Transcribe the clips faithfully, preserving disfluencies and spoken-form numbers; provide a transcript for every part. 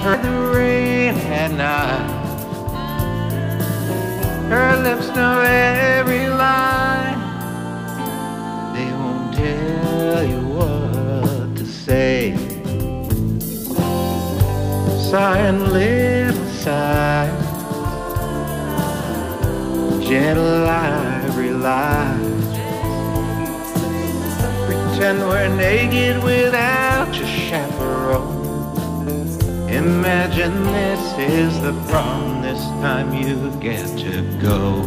heard the rain at night. Her lips know every line. They won't tell you what to say. Sighing little sighs, gentle ivory lies. Pretend we're naked without your chaperone. Imagine this is the prom, this time you get to go.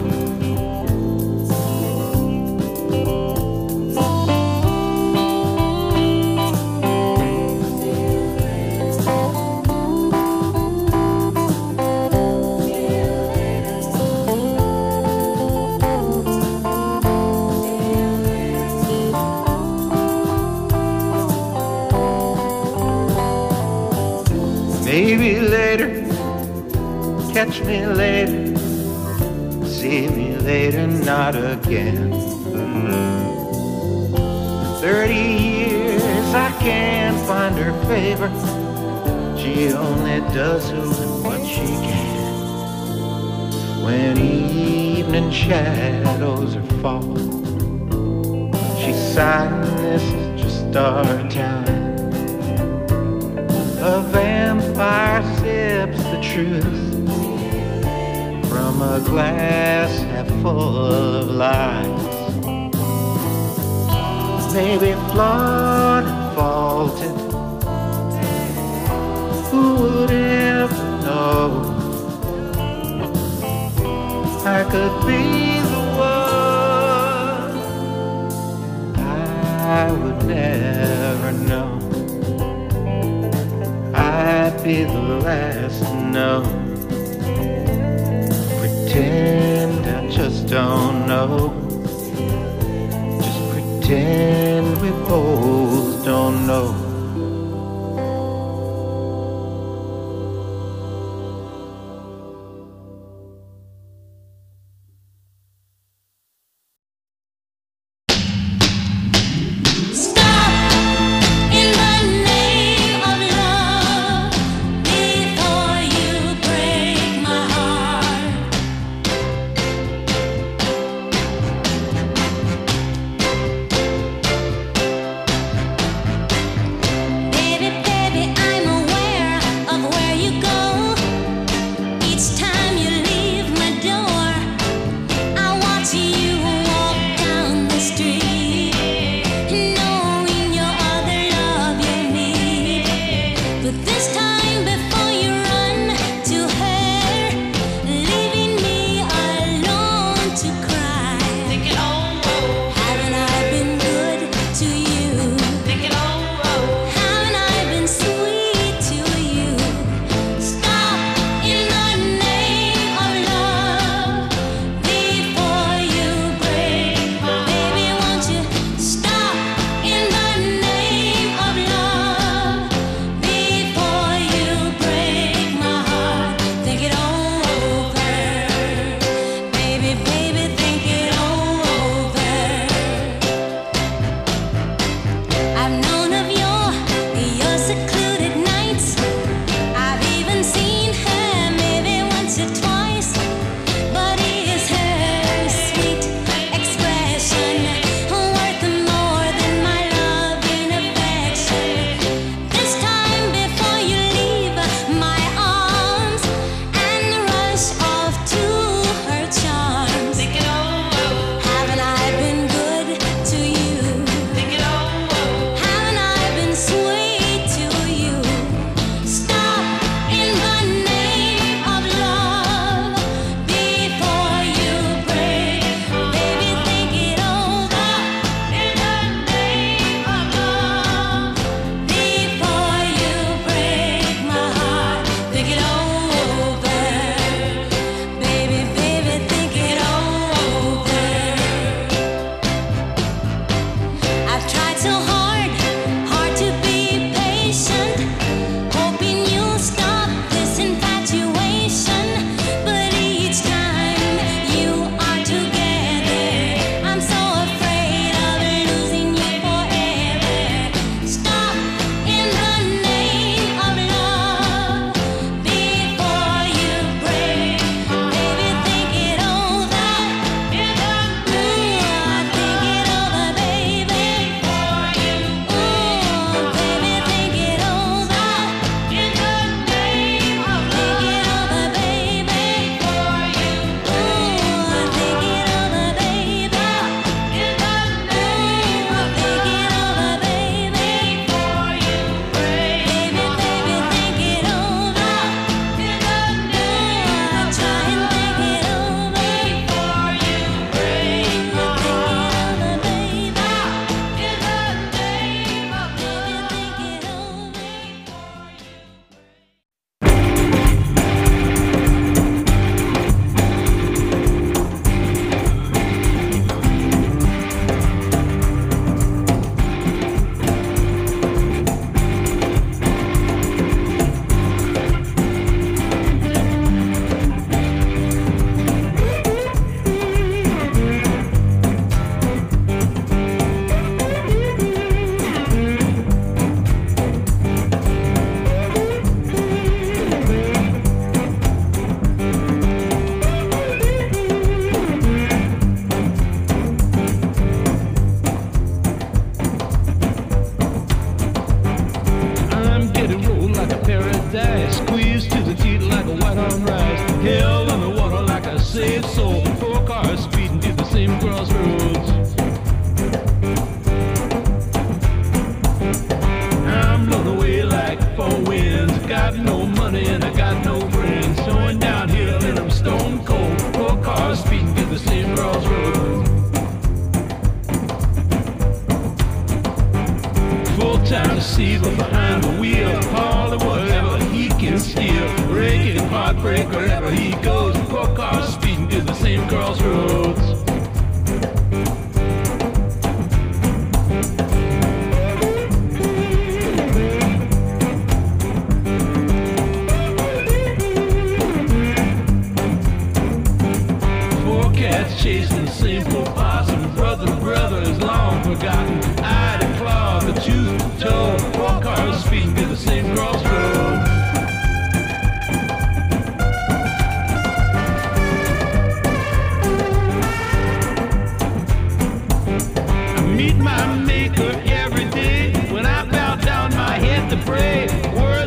Maybe later, catch me later, see me later, not again. Thirty years I can't find her favor. She only does who and what she can. When evening shadows are falling, she's sighing, this is just our time. A vampire sips the truth from a glass half full of lies. Maybe flawed and faulted, who would ever know? I could be the one I would never know. I'd be the last to know. Pretend I just don't know. Just pretend we both don't know.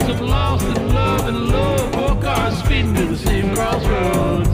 of lost in love and love, four cars speeding to the same crossroads.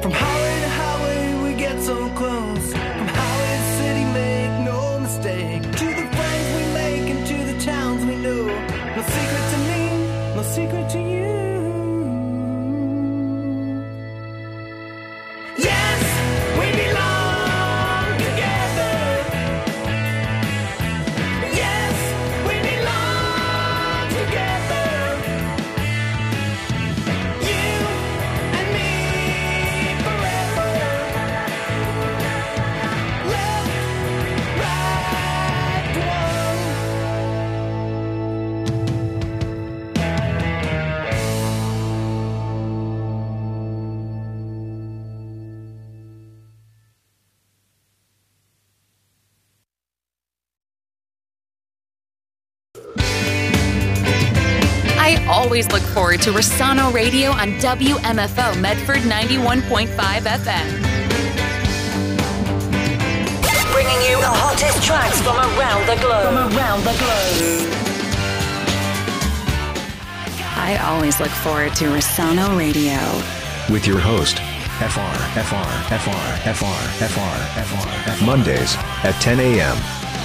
From highway to highway we get so close. From highway to city, make no mistake. To the friends we make and to the towns we know. No secret to me, no secret to you. Yes, we belong together. Yes, we belong together. You and me forever. Left, right, one. I always look forward to Rossano Radio on W M F O Medford ninety-one point five F M. Bringing you the hottest tracks from around the globe. From around the globe. I always look forward to Rossano Radio. With your host, F R, F R, F R, F R, F R, F R, F R. Mondays at ten a.m.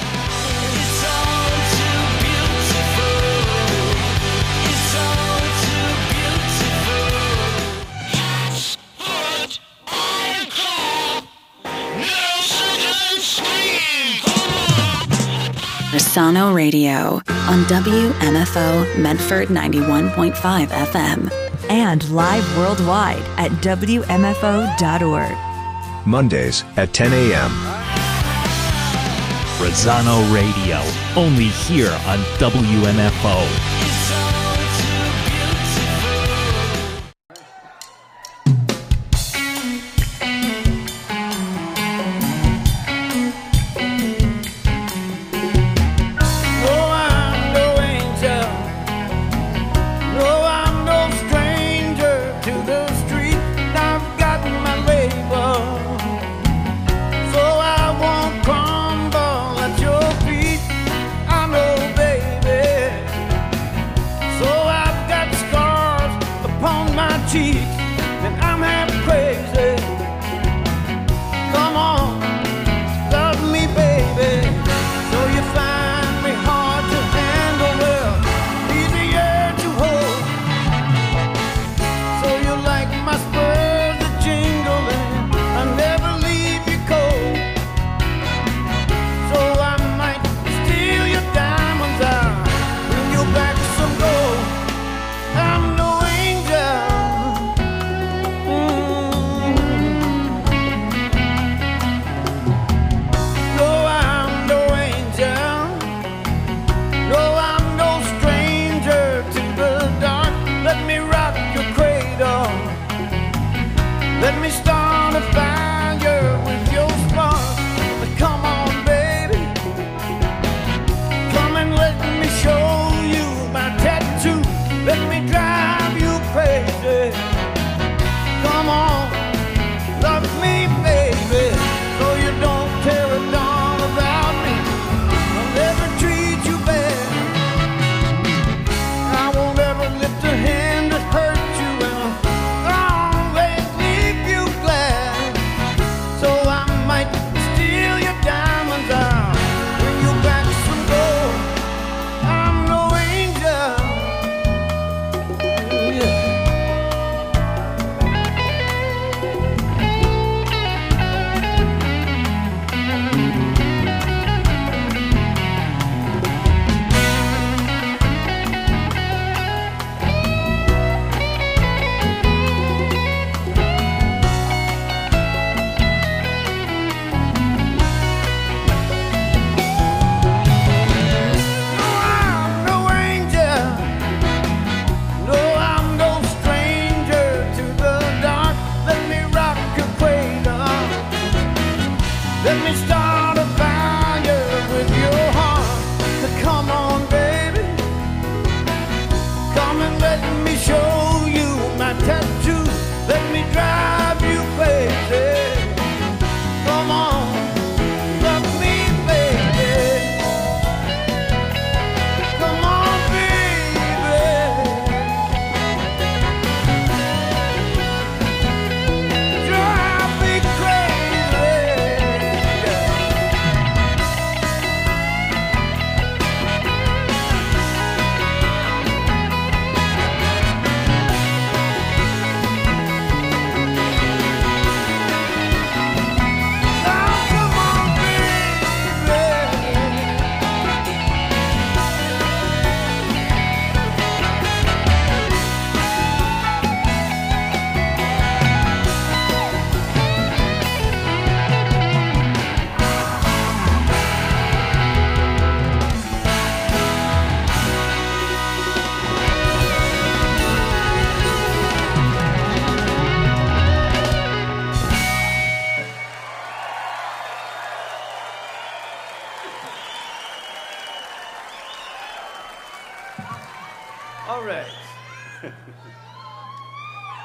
Rossano Radio on W M F O Medford ninety-one point five F M. And live worldwide at W M F O dot org. Mondays at ten a.m. Rossano Radio, only here on W M F O.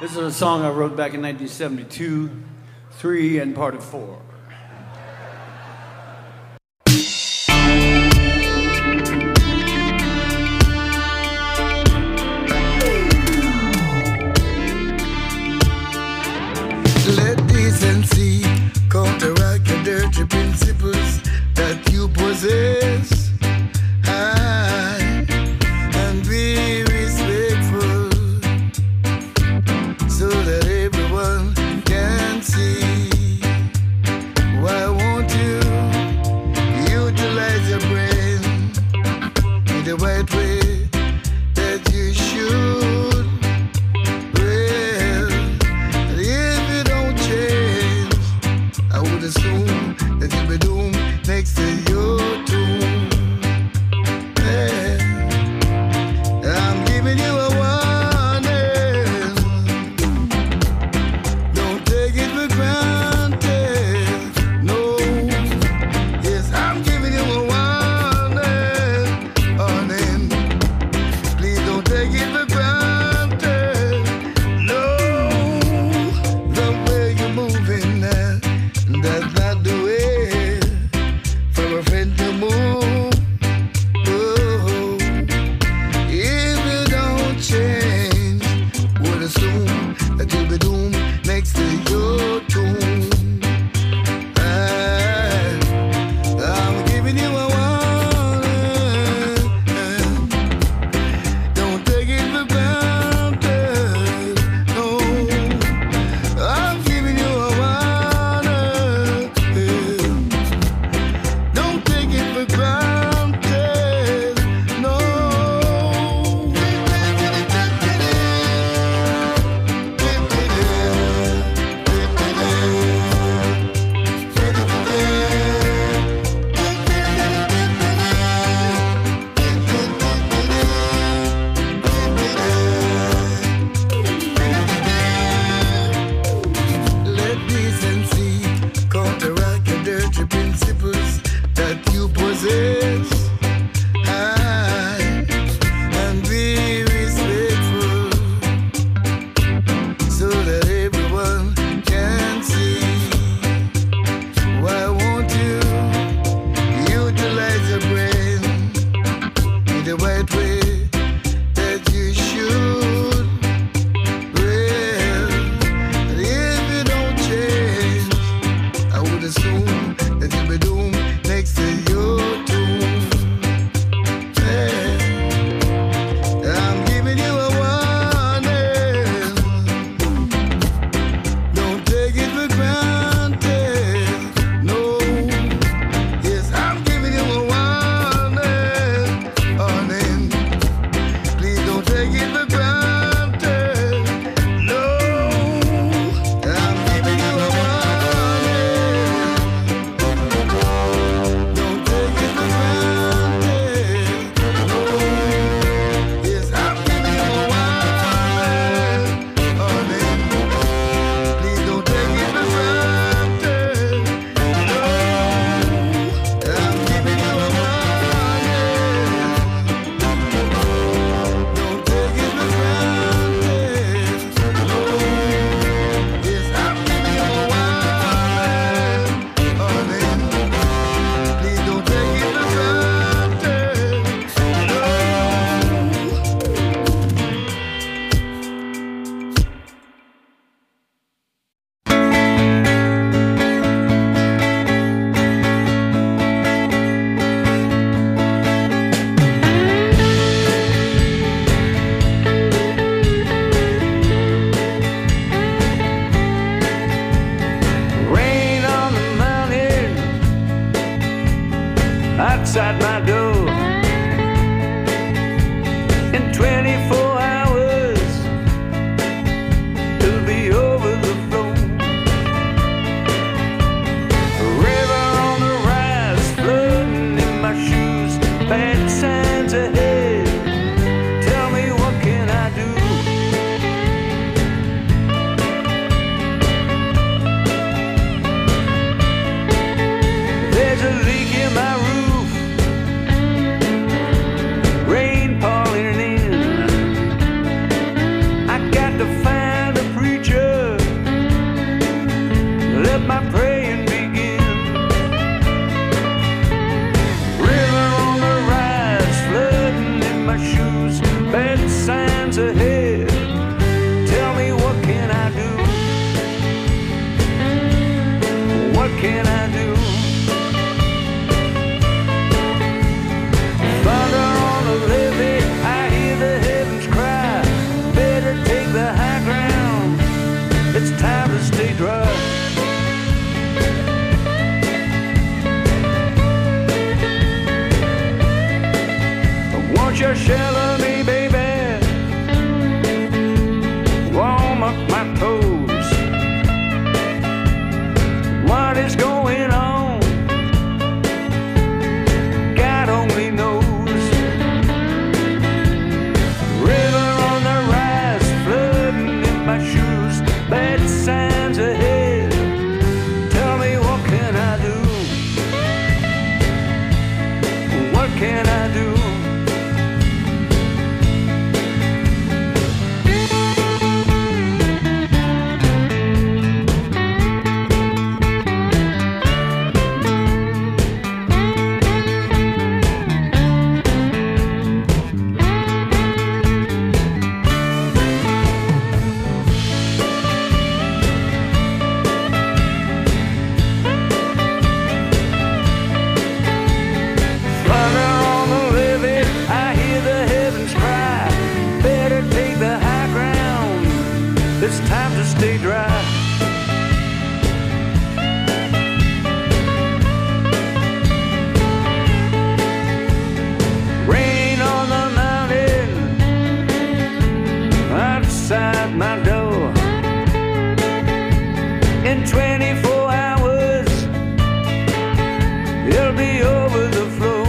This is a song I wrote back in nineteen seventy-two, three and part of four. Let decency counteract your dirty principles that you possess. High and be respectful so that everyone can see. Why won't you utilize your brain in the right way that you should? Well, if you don't change, I would assume that you'll be doomed next to your tomb. Yeah. I'm giving you a warning. Don't take it for granted. No. Yes, I'm giving you a warning. Warning. Please don't take it for granted. No. The way you're moving now, that's not the way for a friend to move. Oh, if you don't change, would assume that you'll be doomed next to your tomb. I, I'm giving you a warning. Don't take it for granted. No, I'm giving you a warning. Don't take it for granted. No. Let decency counteract your dirty principles that you possess. High and be respectful so that everyone can see. Why won't you utilize your brain in the right way that you should? Well, if you don't change, I would assume that you'll be doomed next to your tomb. Yeah. I'm giving you a warning. Don't take it for granted. No. Yes, I'm giving you a warning. Warning. Please don't take it for granted. No. I'm giving you a warning. Don't take it for granted. No. Yes, I'm giving you a warning. Warning. Please don't take it for granted. No. I'm giving you a warning. Don't take it for granted. No. Yes, I'm giving you a warning. Warning. Please don't take it for granted. No. Rain on the mountain outside my door. In twenty-four hours, it'll be over the floor. A river on the rise, flooding in my shoes. Bad signs ahead. Tell me, what can I do? There's a leak in my roof. let my praying begin. River on the rise, flooding in my shoes, bad signs ahead. Tell me, what can I do? What can I do? Thunder on the levee, I hear the heavens cry. Better take the high ground, it's time to stay dry. Won't you shelter me, baby? Warm up my toes. What is going on? God only knows. River on the rise, flooding in my shoes, bad signs ahead. Tell me, what can I do? What can I do? It's time to stay dry. Rain on the mountain, outside my door. In twenty-four hours, it'll be over the floor.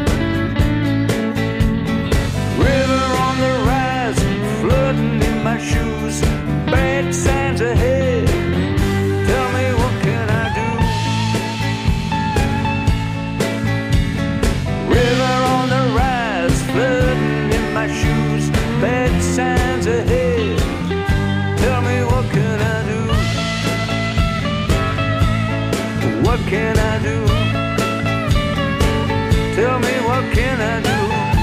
River on the rise, flooding in my shoes, bad signs ahead. Tell me, what can I do? River on the rise, flooding in my shoes, bad signs ahead. Tell me, what can I do? What can I do? Tell me, what can I do?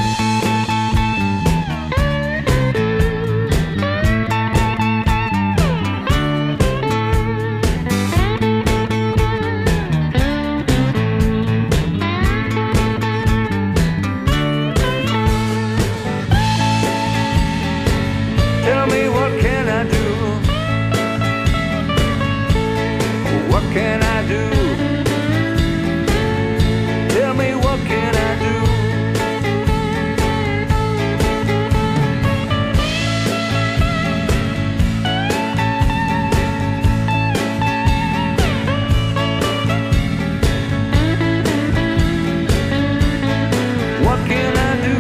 Tell me, what can I do? What can I do? Tell me, what can I do? What can I do?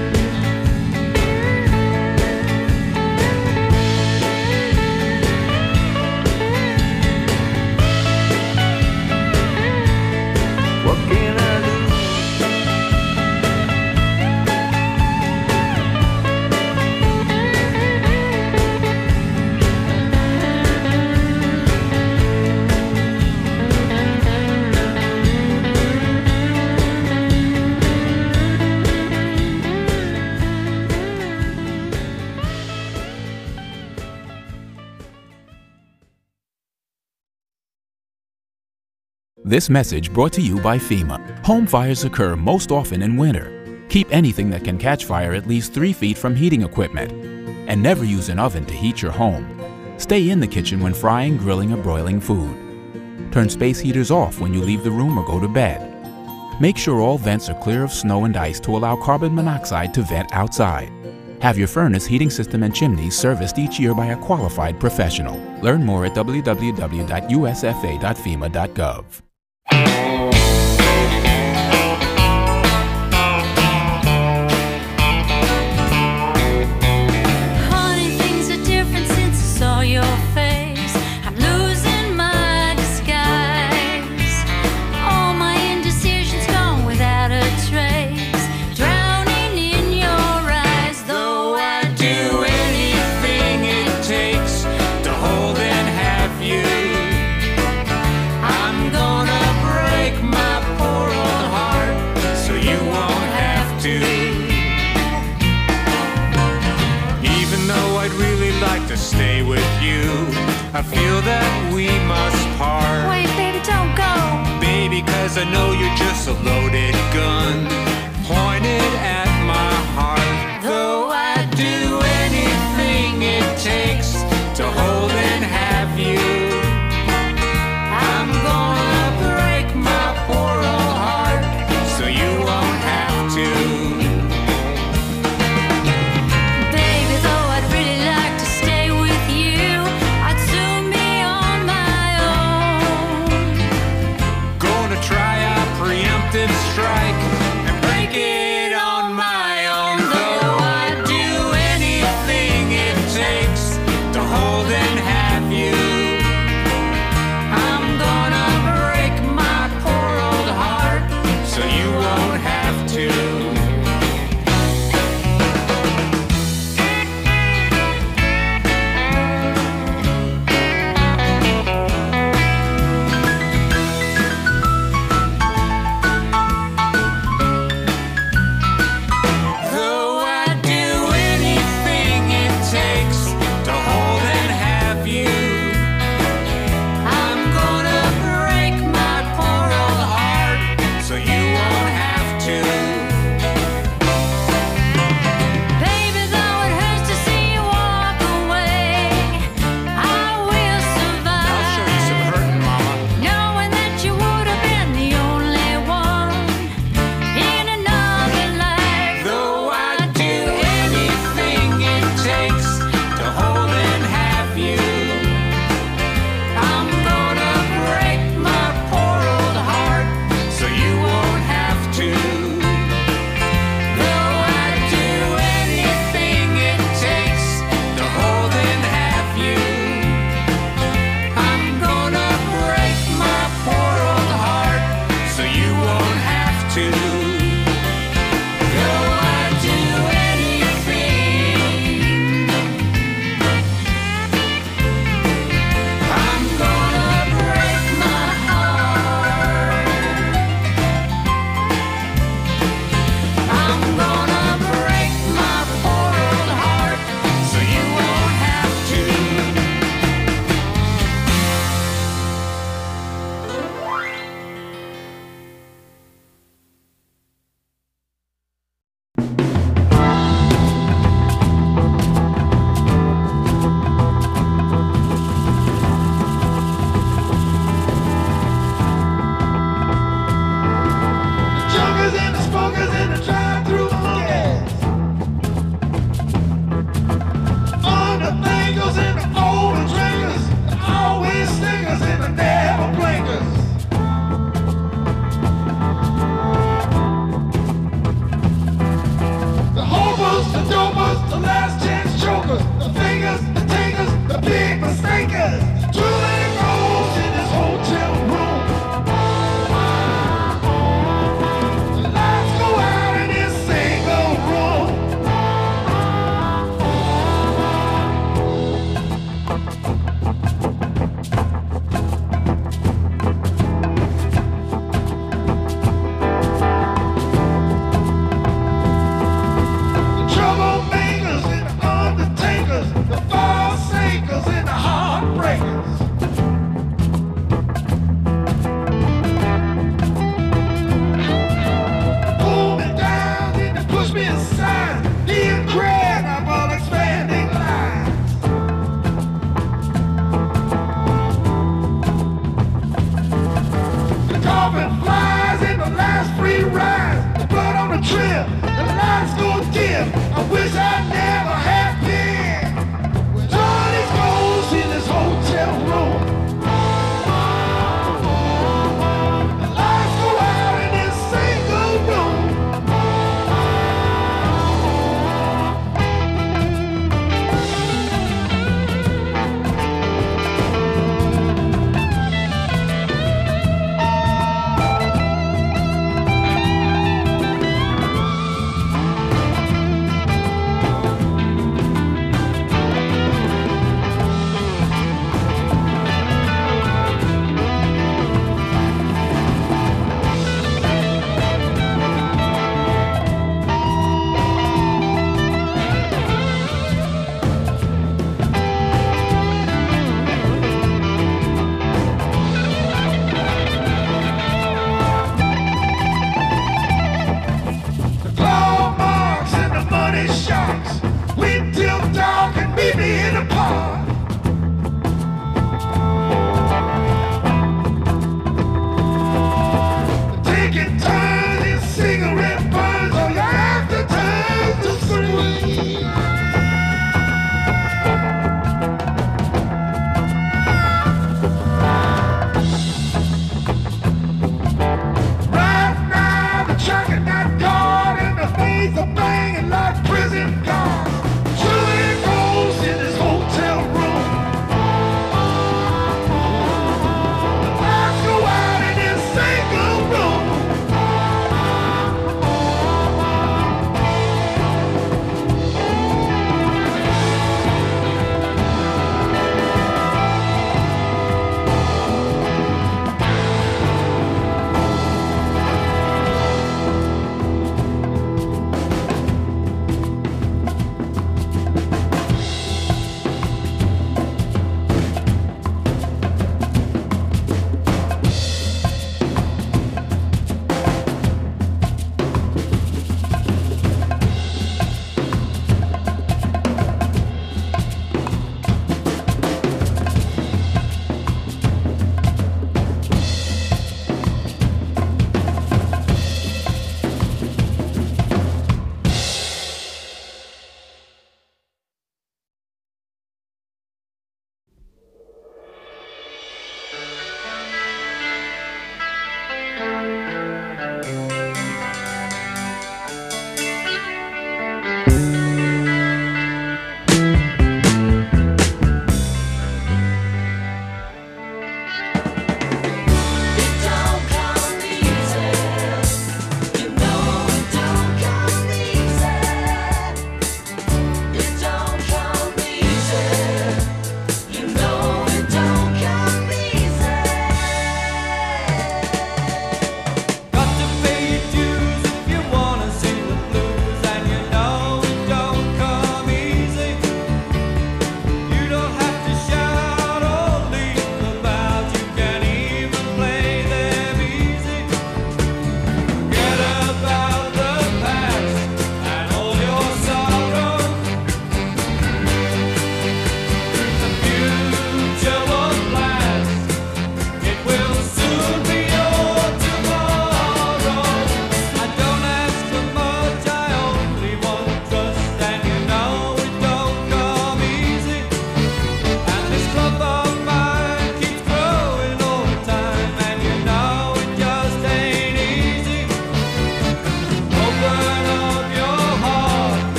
What can I do? This message brought to you by FEMA. Home fires occur most often in winter. Keep anything that can catch fire at least three feet from heating equipment. And never use an oven to heat your home. Stay in the kitchen when frying, grilling, or broiling food. Turn space heaters off when you leave the room or go to bed. Make sure all vents are clear of snow and ice to allow carbon monoxide to vent outside. Have your furnace, heating system, and chimneys serviced each year by a qualified professional. Learn more at w w w dot u s f a dot fema dot gov. Honey, things are different since I saw your face. I'm losing my disguise. All my indecisions gone without a trace. Drowning in your eyes, though I'd do anything it takes to hold and have you. you. I feel that we must part. Wait, baby, don't go. Baby, cause I know you're just a loaded gun pointed at my heart. Though I'd do anything it takes to hold and have you, I'm gonna break my poor old heart so you won't have to. Baby, though I'd really like to stay with you, I'd soon be on my own. Gonna try a preemptive strike and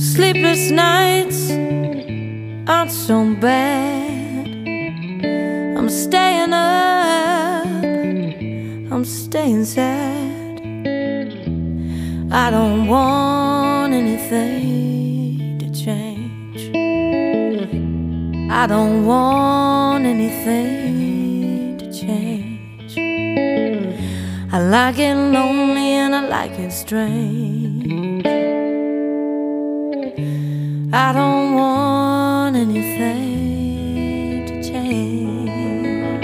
Sleepless nights aren't so bad. I'm staying up, I'm staying sad. I don't want anything to change. I don't want anything to change. I like it lonely and I like it strange. I don't want anything to change.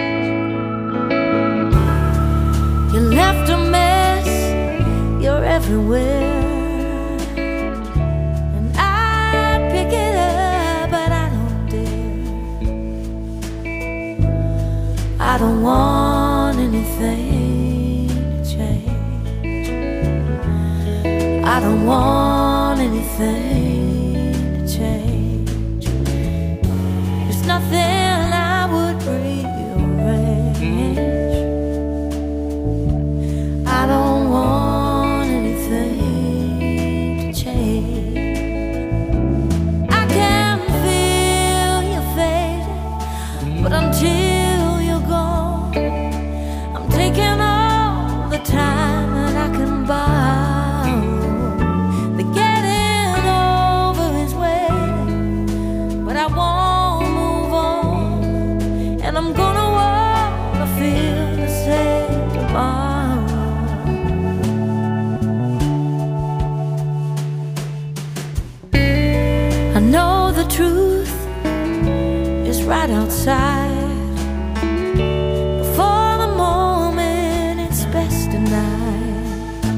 You left a mess, you're everywhere, and I pick it up, but I don't dare. I don't want anything to change. I don't want anything change. There's nothing I would rearrange. I don't want anything to change. I can feel you fading, but until you're gone, I'm taking all the time that I can borrow. The getting over is waiting, but I won't move on, and I'm gonna wanna feel the same tomorrow. I know the truth is right outside. Before the moment, it's best denied.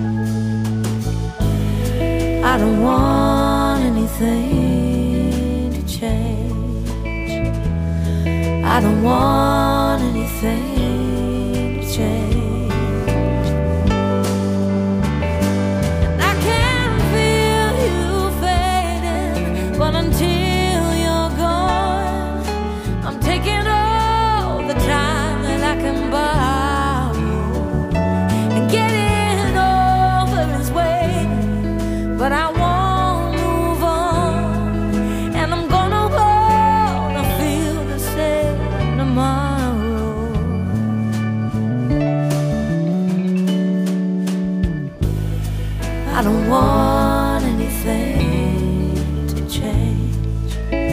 I don't want anything to change. I don't want anything to change. I can feel you fading, but until you're gone, I'm taking all the time that I can borrow. And getting over is waiting, but I won't move on, and I'm gonna wanna feel the same tomorrow. I don't want anything to change.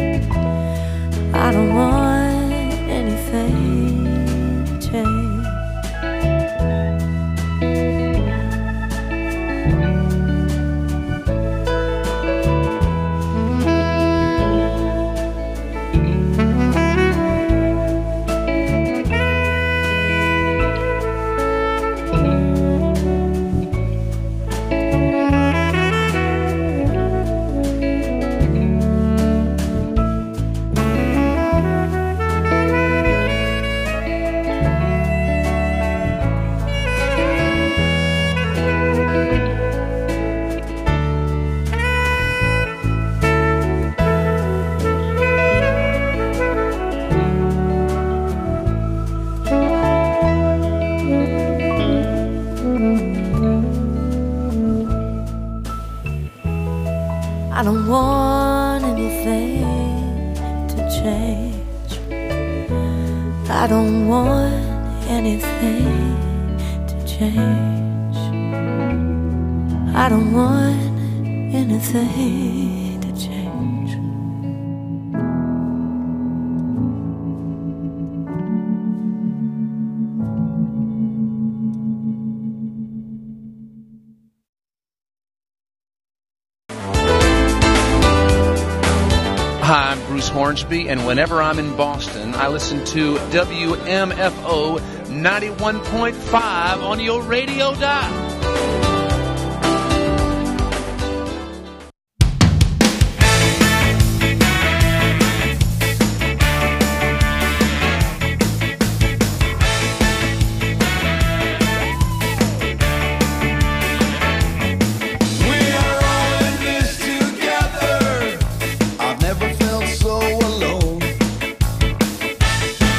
I don't want anything to change. I don't want anything to change. I don't want anything to change. I don't want anything to change. Hi, I'm Bruce Hornsby, and whenever I'm in Boston, I listen to W M F O ninety-one point five on your radio dial.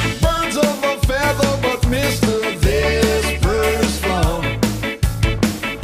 Birds of a feather, but Mister This bird's flown.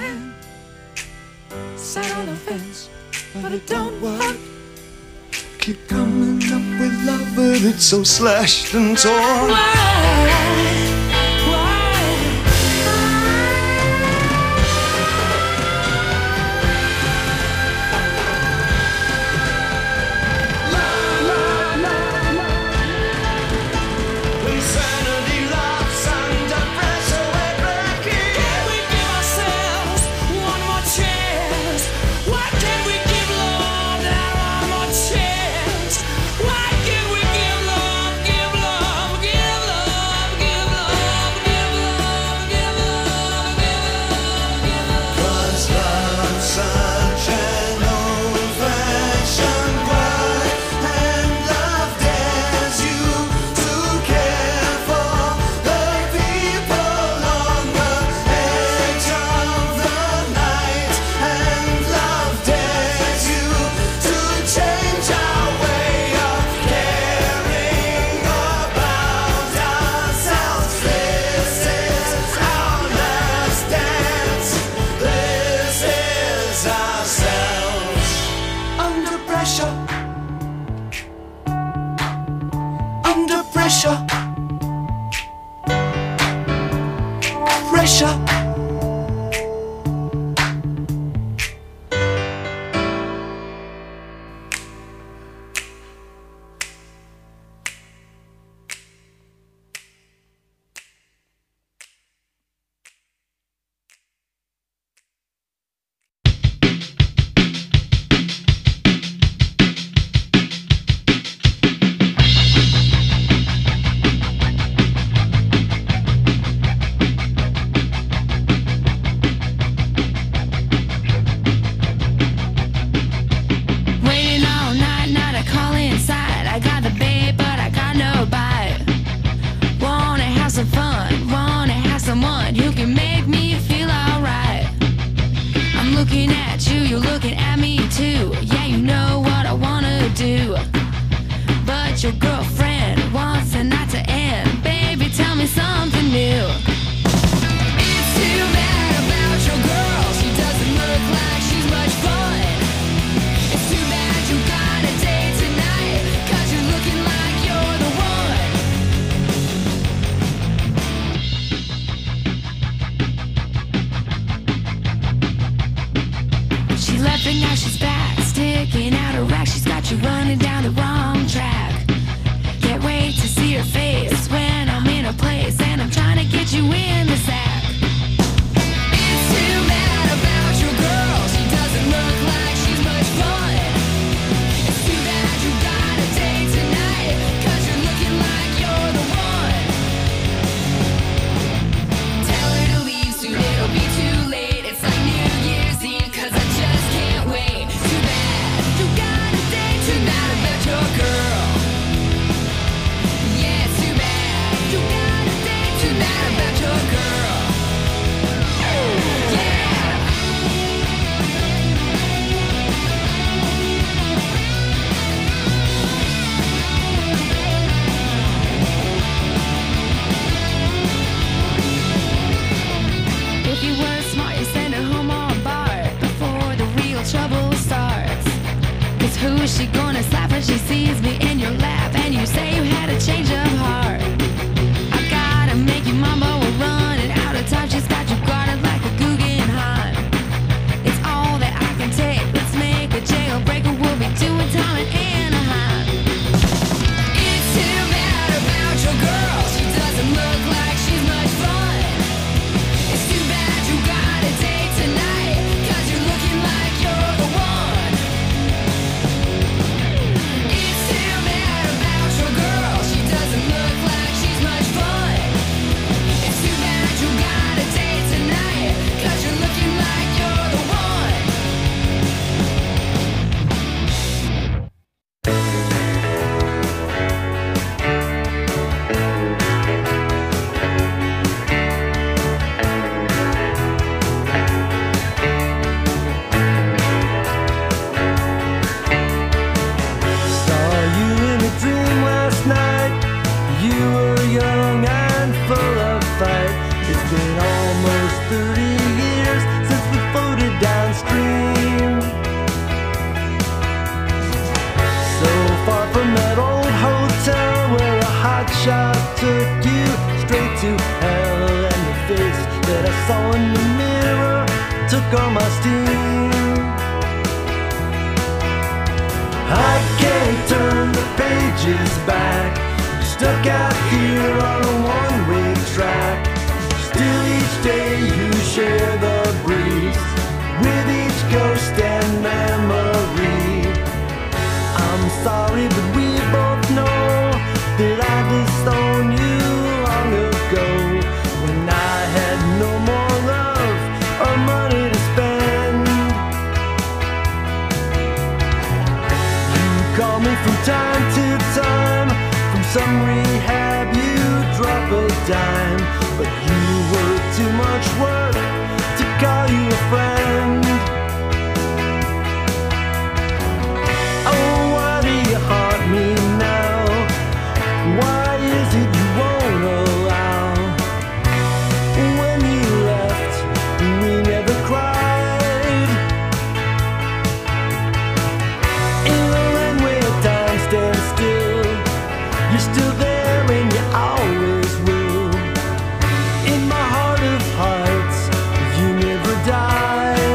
hand. Sat on the fence, but it don't work. Keep coming up with love, but it's so slashed and torn. Why? Pressure. Doesn't took all my steam. I can't turn the pages back, stuck out here on a one-way track. Still each day you share the breeze with each ghost and memory. I'm sorry, but we both know that I disowned you long ago, when I had no more love or money to spend. You call me from time to time, from some rehab you drop a dime, but you were too much work to call you a friend. Oh, why do you haunt me now? Why is it you won't allow? When you left, we never cried. In a land where time stands still, you're still there and you always will. In my heart of hearts, you never died.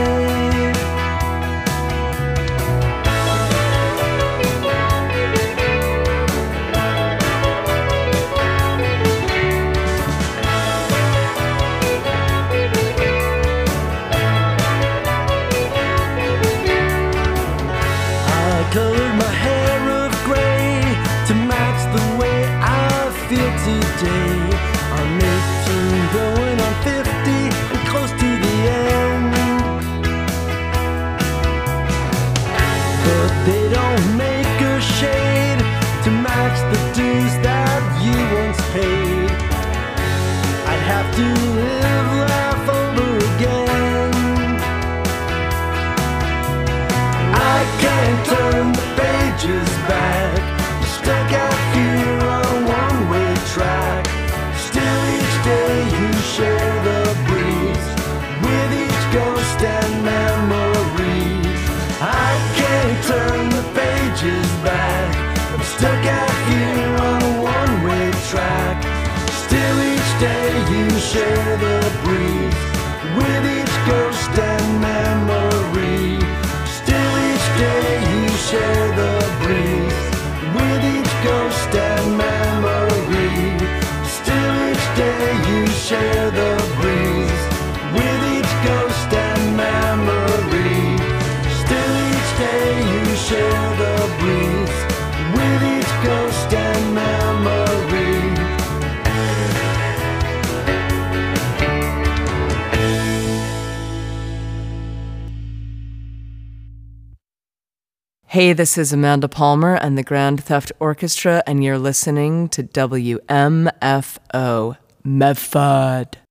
I colored my hair of gray to match the way I feel today. I'm eighteen, going on fifty, and close to the end. But they don't make a shade to match the dues that you once paid. I'd have to live life over again. I can't turn the pages back, stuck out here on a one-way track. Still each day you share the breeze with each ghost and memory. I can't turn the pages back, I'm stuck out here on a one-way track. Still each day you share the breeze with each ghost and memory. Still each day you share the breeze with each ghost and memory. Still each day you share the breeze with each ghost and memory. Still each day you share the breeze with each ghost and memory. Hey, this is Amanda Palmer and the Grand Theft Orchestra, and you're listening to W M F O Medford.